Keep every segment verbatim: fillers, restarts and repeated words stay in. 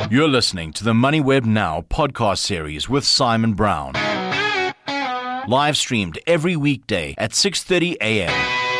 You're listening to the MoneyWeb Now podcast series with Simon Brown. Live streamed every weekday at six thirty a.m.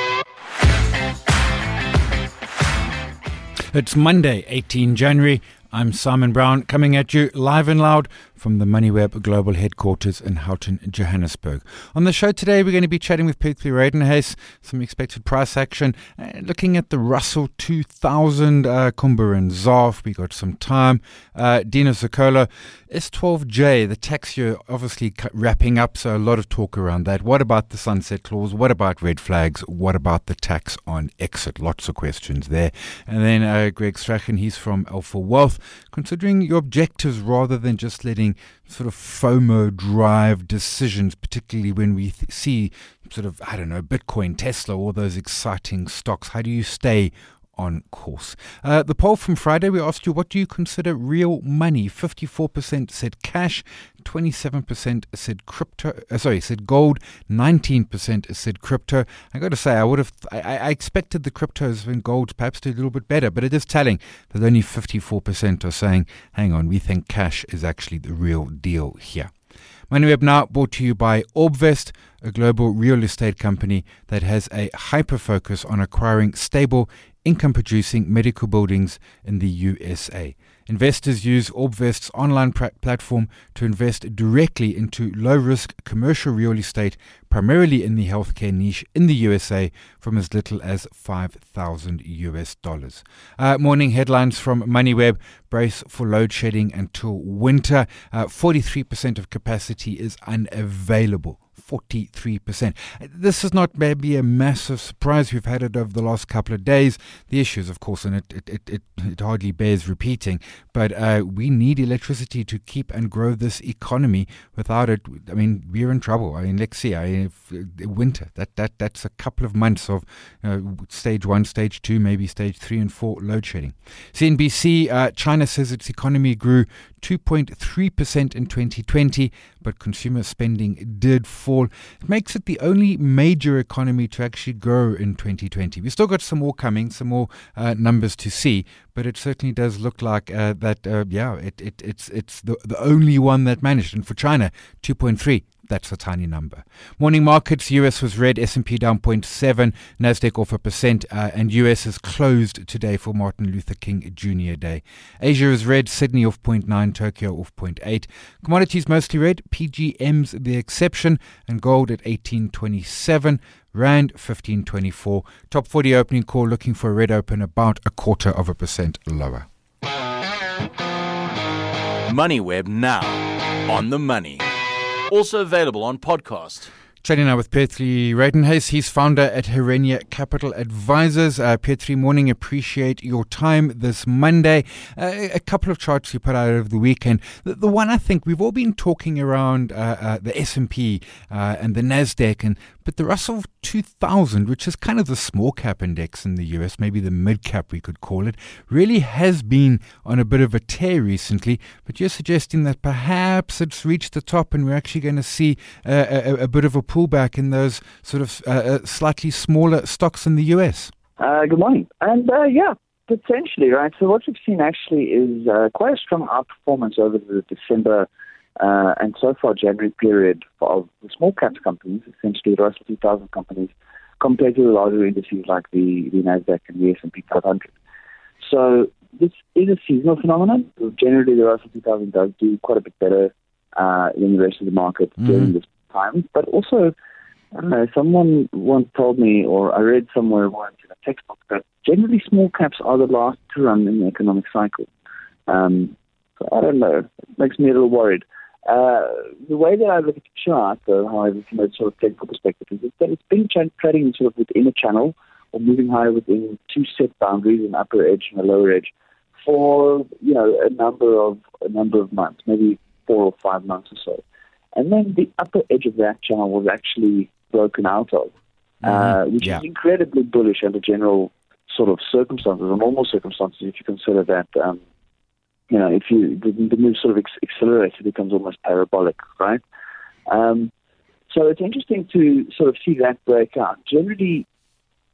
It's Monday, the eighteenth of January. I'm Simon Brown, coming at you live and loud from the MoneyWeb Global Headquarters in Houghton, Johannesburg. On the show today, we're going to be chatting with Pieter Rijdenhuys, some expected price action, uh, looking at the Russell two thousand, uh, Kumba and Z A F. We got some time. Uh, Dino Sokola, S twelve J, the tax year obviously wrapping up, so a lot of talk around that. What about the sunset clause? What about red flags? What about the tax on exit? Lots of questions there. And then uh, Greg Strachan, he's from Alpha Wealth. Considering your objectives rather than just letting sort of FOMO drive decisions, particularly when we th- see sort of, I don't know, Bitcoin, Tesla, all those exciting stocks. How do you stay on course? Uh, the poll from Friday, we asked you, what do you consider real money? fifty-four percent said cash, twenty-seven percent said crypto, uh, sorry, said gold, nineteen percent said crypto. I got to say, I would have, I, I expected the cryptos and gold perhaps to do a little bit better, but it is telling that only fifty-four percent are saying, hang on, we think cash is actually the real deal here. MoneyWeb Now brought to you by Orbvest, a global real estate company that has a hyper-focus on acquiring stable, income-producing medical buildings in the U S A. Investors use Orbvest's online pr- platform to invest directly into low-risk commercial real estate, primarily in the healthcare niche in the U S A, from as little as five thousand U S dollars. Uh, morning headlines from MoneyWeb: brace for load shedding until winter. Uh, forty-three percent of capacity is unavailable. forty-three percent. This is not maybe a massive surprise. We've had it over the last couple of days. The issues, of course, and it it, it, it, it hardly bears repeating, but uh, we need electricity to keep and grow this economy. Without it, I mean, we're in trouble. I mean, let's see, I mean, if, uh, winter, that, that that's a couple of months of uh, stage one, stage two, maybe stage three and four load shedding. C N B C, uh, China says its economy grew two point three percent in twenty twenty, but consumer spending did fall. It makes it the only major economy to actually grow in twenty twenty. We've still got some more coming, some more uh, numbers to see, but it certainly does look like uh, that, uh, yeah, it, it, it's it's the, the only one that managed. And for China, two point three. That's a tiny number. Morning markets, U S was red, S and P down zero point seven, Nasdaq off a percent, uh, and U S is closed today for Martin Luther King Junior Day. Asia is red, Sydney off zero point nine, Tokyo off zero point eight. Commodities mostly red, P G M's the exception, and gold at eighteen twenty-seven. Rand fifteen twenty-four. Top forty opening call looking for a red open about a quarter of a percent lower. MoneyWeb Now, on the money. Also available on podcast. Chatting now with Pieter Rijdenhuys. He's founder at Herenia Capital Advisors. Uh, Pieter, morning. Appreciate your time this Monday. Uh, a couple of charts you put out over the weekend. The, the one I think we've all been talking around uh, uh, the S and P uh, and the Nasdaq, and but the Russell two thousand, which is kind of the small cap index in the U S, maybe the mid cap we could call it, really has been on a bit of a tear recently. But you're suggesting that perhaps it's reached the top and we're actually going to see uh, a, a bit of a pullback in those sort of uh, slightly smaller stocks in the U S. Uh, good morning. And uh, yeah, potentially, right? So what we've seen actually is uh, quite a strong outperformance over the December uh, and so far January period of the small cap companies, essentially the Russell two thousand companies, compared to the larger indices like the, the Nasdaq and the S and P five hundred. So this is a seasonal phenomenon. Generally, the Russell two thousand does do quite a bit better uh, than the rest of the market mm. during this time, but also, I don't know, someone once told me, or I read somewhere once in a textbook, that generally small caps are the last to run in the economic cycle. Um, so I don't know. It makes me a little worried. Uh, the way that I look at the chart, though, however, from a sort of technical perspective, is that it's been trading sort of within a channel or moving higher within two set boundaries, an upper edge and a lower edge, for, you know, a number of a number of months, maybe four or five months or so. And then the upper edge of that channel was actually broken out of, uh, mm-hmm. which yeah. is incredibly bullish under general sort of circumstances, or normal circumstances, if you consider that, um, you know, if you the, the move sort of ex- accelerates, it becomes almost parabolic, right? Um, so it's interesting to sort of see that break out. Generally,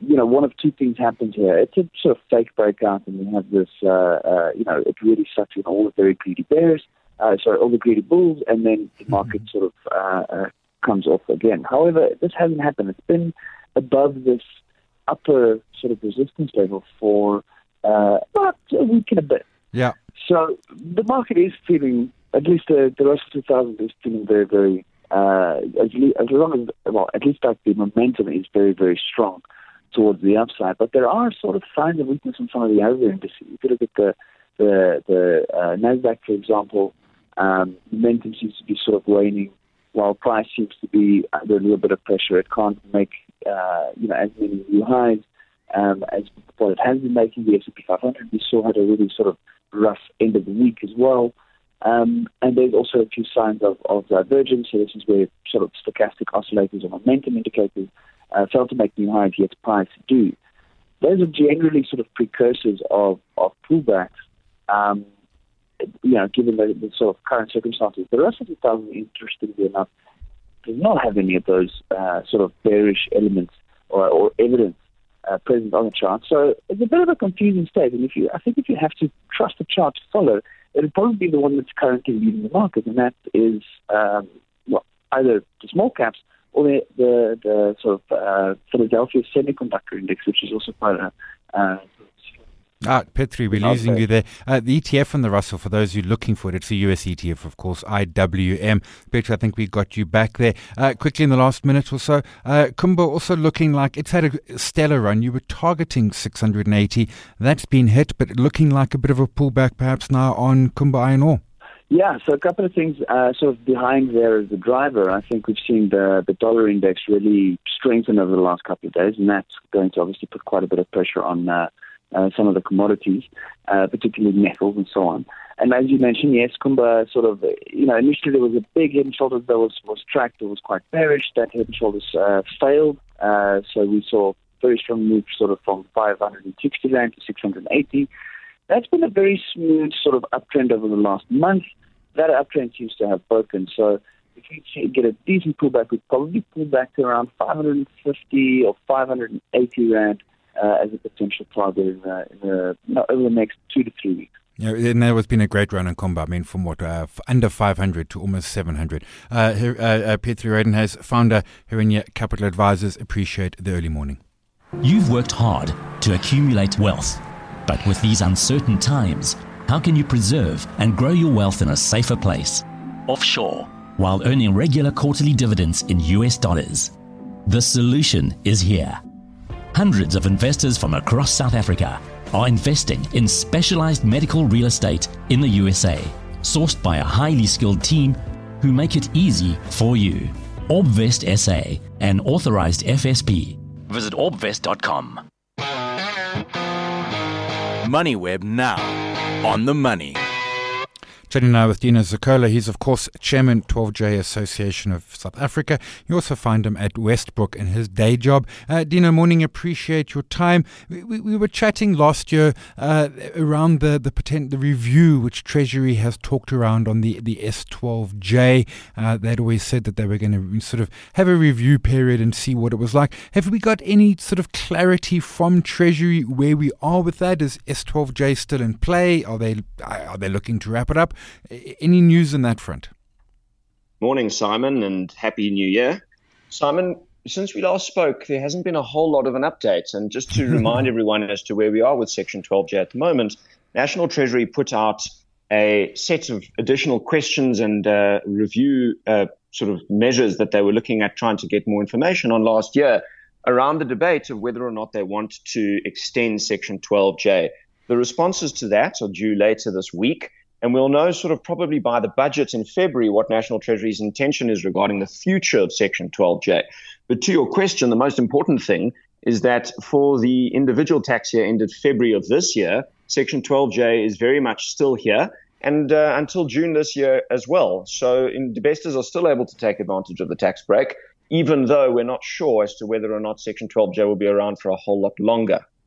you know, one of two things happens here. It's a sort of fake breakout, and we have this, uh, uh, you know, it really sucks in all the very greedy bears, uh, sorry, all the greedy bulls, and then the market mm-hmm. sort of uh, uh, comes off again. However, this hasn't happened. It's been above this upper sort of resistance level for uh, about a week and a bit. Yeah. So the market is feeling, at least the, the Russell two thousand is feeling very, very, uh, as, as long as, well, at least like the momentum is very, very strong towards the upside. But there are sort of signs of weakness in some of the other indices. If you look at the, the, the uh, NASDAQ, for example, um, momentum seems to be sort of waning, while price seems to be under a little bit of pressure. It can't make, uh, you know, as many new highs um, as what it has been making. The S and P five hundred, we saw, had a really sort of rough end of the week as well. Um, and there's also a few signs of, of divergence. So this is where sort of stochastic oscillators or momentum indicators uh, fail to make new highs, yet price do. Those are generally sort of precursors of, of pullbacks, um, you know, given the, the sort of current circumstances. The Russell two thousand, interestingly enough, does not have any of those uh, sort of bearish elements or, or evidence uh, present on the chart. So it's a bit of a confusing state. And if you, I think if you have to trust the chart to follow, it'll probably be the one that's currently leading the market, and that is um, well, either the small caps or the, the, the sort of uh, Philadelphia Semiconductor Index, which is also quite a uh, Ah, Petri, we're losing you there. Uh, the E T F on the Russell, for those who are looking for it, it's a U S E T F, of course, I W M. Petri, I think we got you back there. Uh, quickly in the last minute or so, uh, Kumba also looking like it's had a stellar run. You were targeting six hundred eighty. That's been hit, but looking like a bit of a pullback perhaps now on Kumba Iron Ore. Yeah, so a couple of things uh, sort of behind there as the driver. I think we've seen the, the dollar index really strengthen over the last couple of days, and that's going to obviously put quite a bit of pressure on uh, Uh, some of the commodities, uh, particularly metals and so on. And as you mentioned, yes, Kumba sort of, you know, initially there was a big head and shoulders that was, was tracked, it was quite bearish. That head and shoulders uh, failed. Uh, so we saw very strong move sort of from five hundred sixty rand to six hundred eighty. That's been a very smooth sort of uptrend over the last month. That uptrend seems to have broken. So if we get a decent pullback, we'd probably pull back to around five hundred fifty or five hundred eighty rand. Uh, as a potential target in, uh, in the, you know, over the next two to three weeks. Yeah, and there has been a great run on Kumba. I mean, from what, uh, under five hundred to almost seven hundred. Uh, uh, uh, Petri Redenhuis, founder, Herinia Capital Advisors, appreciate the early morning. You've worked hard to accumulate wealth, but with these uncertain times, how can you preserve and grow your wealth in a safer place? Offshore, while earning regular quarterly dividends in U S dollars. The solution is here. Hundreds of investors from across South Africa are investing in specialized medical real estate in the U S A, sourced by a highly skilled team who make it easy for you. Orbvest S A, an authorized F S P. Visit orbvest dot com. MoneyWeb now, on the money. Chatting now with Dino Zakola. He's, of course, Chairman, twelve J Association of South Africa. You also find him at Westbrook in his day job. Uh, Dino, morning, appreciate your time. We, we, we were chatting last year uh, around the the, potent, the review which Treasury has talked around on the, the S twelve J. Uh, they'd always said that they were going to sort of have a review period and see what it was like. Have we got any sort of clarity from Treasury where we are with that? Is S twelve J still in play? Are they are they looking to wrap it up? Any news on that front? Morning, Simon, and Happy New Year. Simon, since we last spoke, there hasn't been a whole lot of an update. And just to remind everyone as to where we are with Section twelve J at the moment, National Treasury put out a set of additional questions and uh, review uh, sort of measures that they were looking at trying to get more information on last year around the debate of whether or not they want to extend Section twelve J. The responses to that are due later this week. And we'll know sort of probably by the budget in February what National Treasury's intention is regarding the future of Section twelve J. But to your question, the most important thing is that for the individual tax year ended February of this year, Section twelve J is very much still here and uh, until June this year as well. So investors are still able to take advantage of the tax break, even though we're not sure as to whether or not Section twelve J will be around for a whole lot longer.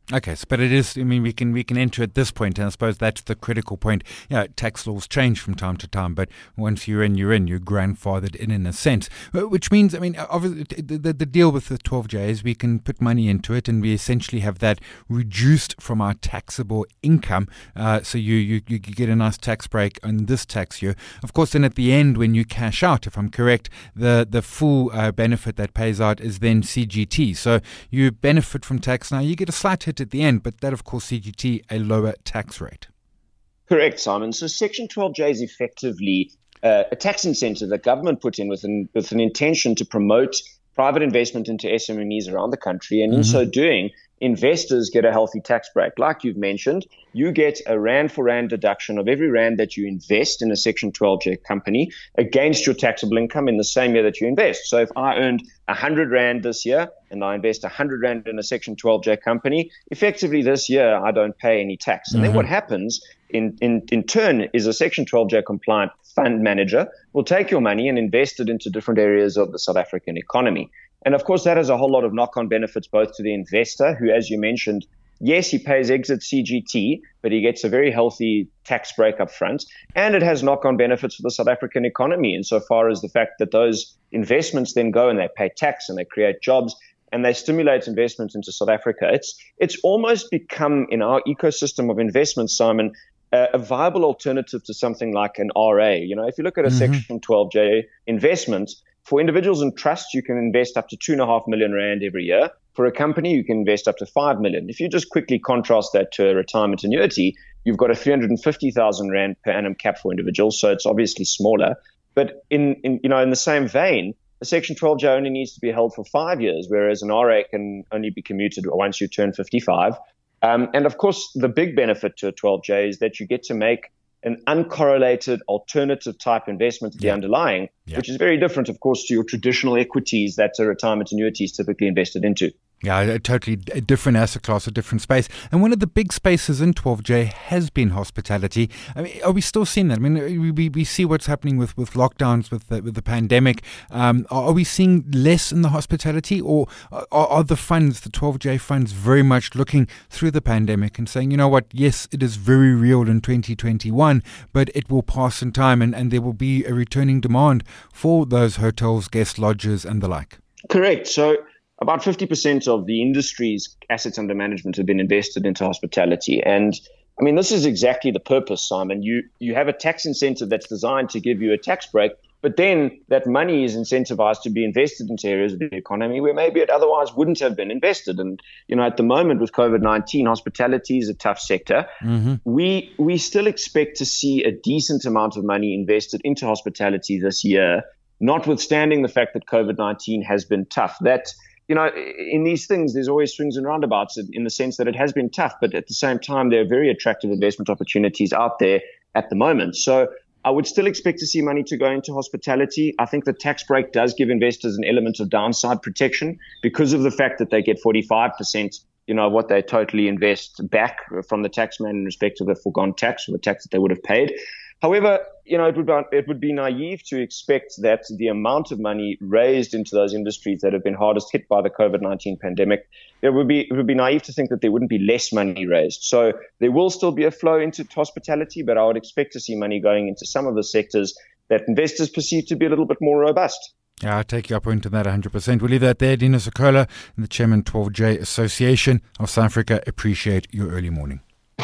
Okay, so, but it is, I mean, we can we can enter at this point, and I suppose that's the critical point. You know, tax laws change from time to time, but once you're in, you're in, you're grandfathered in in a sense, which means, I mean, obviously the, the, the deal with the twelve J is we can put money into it and we essentially have that reduced from our taxable income, uh, so you, you, you get a nice tax break on this tax year. Of course, then at the end when you cash out, if I'm correct, the, the full uh, benefit that pays out is then C G T. So you benefit from tax now, you get a slight hit at the end, but that, of course, C G T, a lower tax rate. Correct, Simon. So Section twelve J is effectively uh, a tax incentive that government put in with an, with an intention to promote private investment into S M Es around the country. And in mm-hmm. so doing, investors get a healthy tax break. Like you've mentioned, you get a rand for rand deduction of every rand that you invest in a Section twelve J company against your taxable income in the same year that you invest. So if I earned one hundred rand this year and I invest one hundred rand in a Section twelve J company, effectively this year I don't pay any tax. And mm-hmm. then what happens in, in, in turn is a Section twelve J compliant fund manager will take your money and invest it into different areas of the South African economy. And of course, that has a whole lot of knock-on benefits both to the investor, who, as you mentioned, yes, he pays exit C G T, but he gets a very healthy tax break up front. And it has knock-on benefits for the South African economy insofar as the fact that those investments then go and they pay tax and they create jobs and they stimulate investment into South Africa. It's it's almost become, in our ecosystem of investments, Simon, uh, a viable alternative to something like an R A. You know, if you look at a mm-hmm. Section twelve J investment, for individuals and trusts, you can invest up to two and a half million rand every year. For a company, you can invest up to five million. If you just quickly contrast that to a retirement annuity, you've got a three hundred fifty thousand rand per annum cap for individuals, so it's obviously smaller. But in, in you know in the same vein, a Section twelve J only needs to be held for five years, whereas an R A can only be commuted once you turn fifty-five. Um, and of course, the big benefit to a twelve J is that you get to make an uncorrelated alternative type investment to the yeah. underlying, yeah. which is very different, of course, to your traditional equities that a retirement annuity is typically invested into. Yeah, a totally different asset class, a different space. And one of the big spaces in twelve J has been hospitality. I mean, are we still seeing that? I mean, we we see what's happening with, with lockdowns, with the, with the pandemic. Um, are, are we seeing less in the hospitality, or are, are the funds, the twelve J funds, very much looking through the pandemic and saying, you know what, yes, it is very real in twenty twenty-one, but it will pass in time and, and there will be a returning demand for those hotels, guest lodges and the like? Correct. So about fifty percent of the industry's assets under management have been invested into hospitality. And I mean, this is exactly the purpose, Simon. You you have a tax incentive that's designed to give you a tax break, but then that money is incentivized to be invested into areas of the economy where maybe it otherwise wouldn't have been invested. And, you know, at the moment with COVID nineteen, hospitality is a tough sector. Mm-hmm. We we still expect to see a decent amount of money invested into hospitality this year, notwithstanding the fact that COVID nineteen has been tough. That You know, in these things, there's always swings and roundabouts in the sense that it has been tough, but at the same time, there are very attractive investment opportunities out there at the moment. So I would still expect to see money to go into hospitality. I think the tax break does give investors an element of downside protection because of the fact that they get forty-five percent, you know, what they totally invest back from the taxman in respect of the foregone tax or the tax that they would have paid. However, you know, it would, be, it would be naive to expect that the amount of money raised into those industries that have been hardest hit by the COVID nineteen pandemic, it would be, it would be naive to think that there wouldn't be less money raised. So there will still be a flow into hospitality, but I would expect to see money going into some of the sectors that investors perceive to be a little bit more robust. Yeah, I take you up into that one hundred percent. We'll leave that there. Dino Sokola, the Chairman, twelve J Association of South Africa. Appreciate your early morning.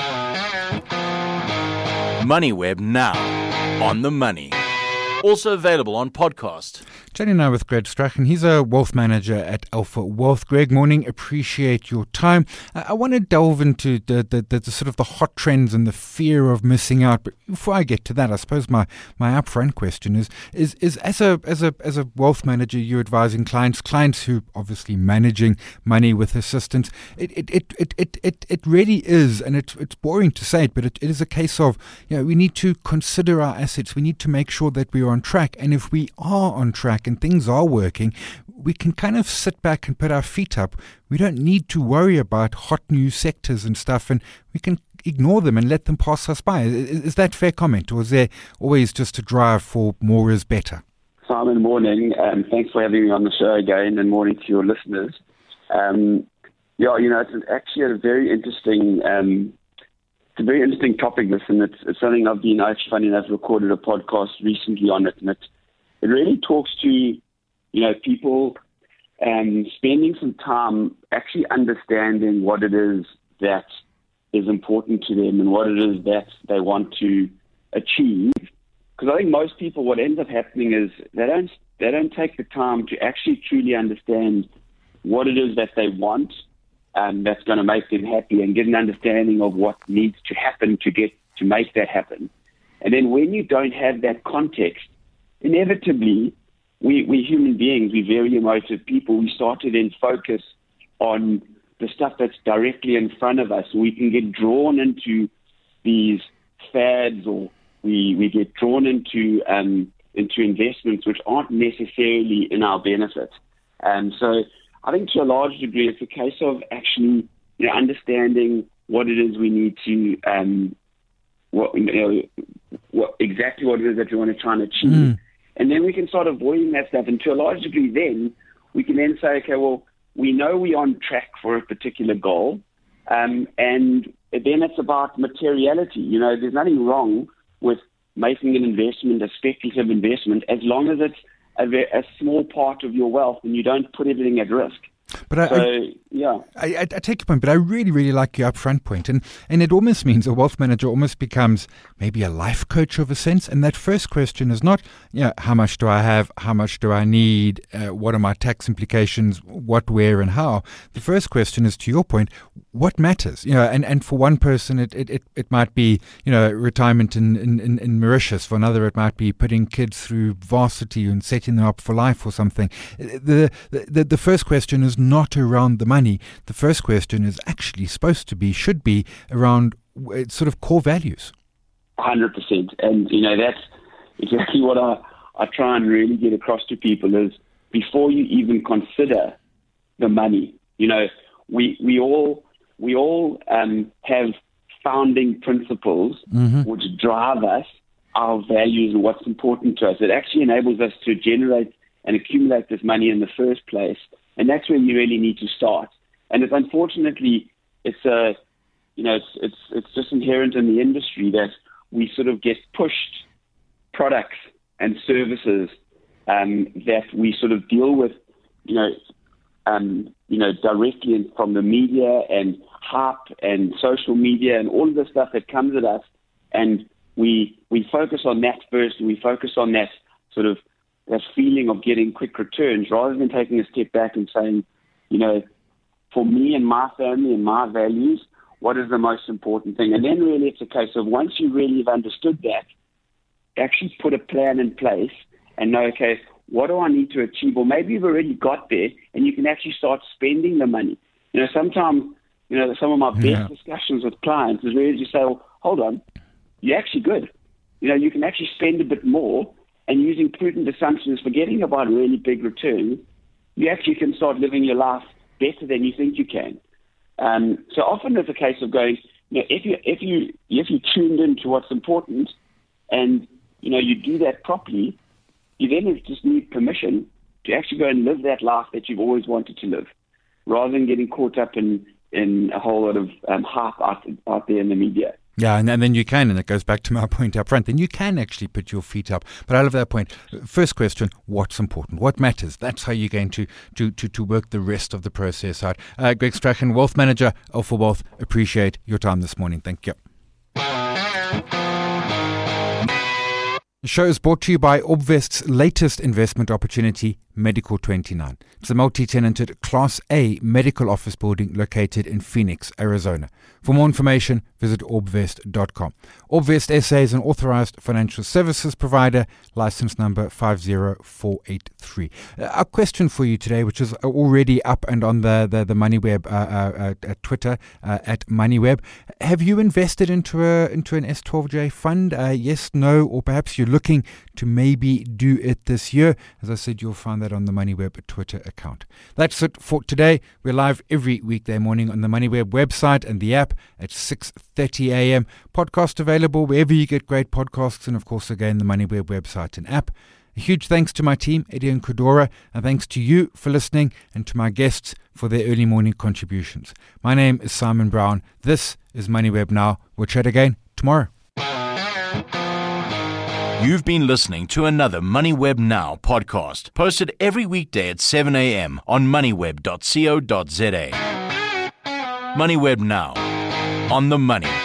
MoneyWeb now on the money. Also available on podcast. Chatting now with Greg Strachan. He's a wealth manager at Alpha Wealth. Greg, morning. Appreciate your time. I, I want to delve into the, the, the, the sort of the hot trends and the fear of missing out. But before I get to that, I suppose my, my upfront question is, is is as a as a as a wealth manager, you're advising clients, clients who obviously managing money with assistance. It it it it it it, it really is, and it's it's boring to say it, but it, it is a case of, you know, we need to consider our assets. We need to make sure that we are on track, and if we are on track and things are working, we can kind of sit back and put our feet up. We don't need to worry about hot new sectors and stuff, and we can ignore them and let them pass us by. Is, is that fair comment, or is there always just a drive for more is better? Simon, morning, and thanks for having me on the show again, and morning to your listeners. Um, Yeah, you know, it's actually a very interesting, um, it's a very interesting topic, this, and it's, it's something I've been, actually funny enough, recorded a podcast recently on it, and it, it really talks to, you know, people um, spending some time actually understanding what it is that is important to them and what it is that they want to achieve. Because I think most people, what ends up happening is they don't they don't take the time to actually truly understand what it is that they want um, that's going to make them happy, and get an understanding of what needs to happen to get to make that happen. And then when you don't have that context, inevitably, we we human beings, we're very emotive people. We start to then focus on the stuff that's directly in front of us. We can get drawn into these fads, or we we get drawn into um, into investments which aren't necessarily in our benefit. And so I think to a large degree, it's a case of actually, you know, understanding what it is we need to, um, what, you know, what exactly what it is that we want to try and achieve. Mm. And then we can start avoiding that stuff. And to a large degree, then we can then say, okay, well, we know we're on track for a particular goal. Um, and then it's about materiality. You know, there's nothing wrong with making an investment, a speculative investment, as long as it's a, a small part of your wealth and you don't put everything at risk. But I, so, I, yeah, I, I take your point, but I really, really like your upfront point. And, and it almost means a wealth manager almost becomes maybe a life coach of a sense. And that first question is not, you know, how much do I have? How much do I need? Uh, what are my tax implications? What, where, and how? The first question is, to your point, what matters? You know, and, and for one person, it, it, it, it might be, you know, retirement in, in, in Mauritius. For another, it might be putting kids through varsity and setting them up for life or something. The, the, the first question is not around the money. The first question is actually supposed to be, should be around sort of core values. one hundred percent. And, you know, that's exactly what I, I try and really get across to people is before you even consider the money, you know, we, we all, we all um, have founding principles mm-hmm. which drive us, our values and what's important to us. It actually enables us to generate and accumulate this money in the first place. And that's where you really need to start. And it's unfortunately, it's a, you know, it's it's it's just inherent in the industry that we sort of get pushed products and services um, that we sort of deal with, you know, um, you know, directly in, from the media and hype and social media and all of the stuff that comes at us, and we we focus on that first, and we focus on that sort of that feeling of getting quick returns, rather than taking a step back and saying, you know, for me and my family and my values, what is the most important thing? And then really it's a case of once you really have understood that, actually put a plan in place and know, okay, what do I need to achieve? Or maybe you've already got there and you can actually start spending the money. You know, sometimes, you know, some of my best yeah. discussions with clients is really just say, well, hold on, you're actually good. You know, you can actually spend a bit more. And using prudent assumptions, forgetting about really big returns, you actually can start living your life better than you think you can. Um, so often it's a case of going, you know, if you if you if you tuned into what's important, and you know you do that properly, you then just need permission to actually go and live that life that you've always wanted to live, rather than getting caught up in in a whole lot of um, hype out, out there in the media. Yeah, and, and then you can, and it goes back to my point up front, then you can actually put your feet up. But I love that point. First question, what's important? What matters? That's how you're going to to, to, to work the rest of the process out. Uh, Greg Strachan, Wealth Manager, Alpha Wealth, appreciate your time this morning. Thank you. The show is brought to you by Obvest's latest investment opportunity, Medical twenty-nine. It's a multi-tenanted Class A medical office building located in Phoenix, Arizona. For more information, visit orbvest dot com. Orbvest S A is an authorized financial services provider, license number five zero four eight three. Uh, our question for you today, which is already up and on the, the, the MoneyWeb uh, uh, uh, Twitter uh, at MoneyWeb. Have you invested into a into an S twelve J fund? Uh, yes, no, or perhaps you're looking to maybe do it this year? As I said, you'll find that on the MoneyWeb Twitter account. That's it for today. We're live every weekday morning on the MoneyWeb website and the app at six thirty a.m. Podcast available wherever you get great podcasts, and of course again the MoneyWeb website and app. A huge thanks to my team, Eddie and Kodora, and thanks to you for listening and to my guests for their early morning contributions. My name is Simon Brown. This is MoneyWeb Now. We'll chat again tomorrow. You've been listening to another MoneyWeb Now podcast, posted every weekday at seven a.m. on moneyweb dot co dot za. MoneyWeb Now, on the money.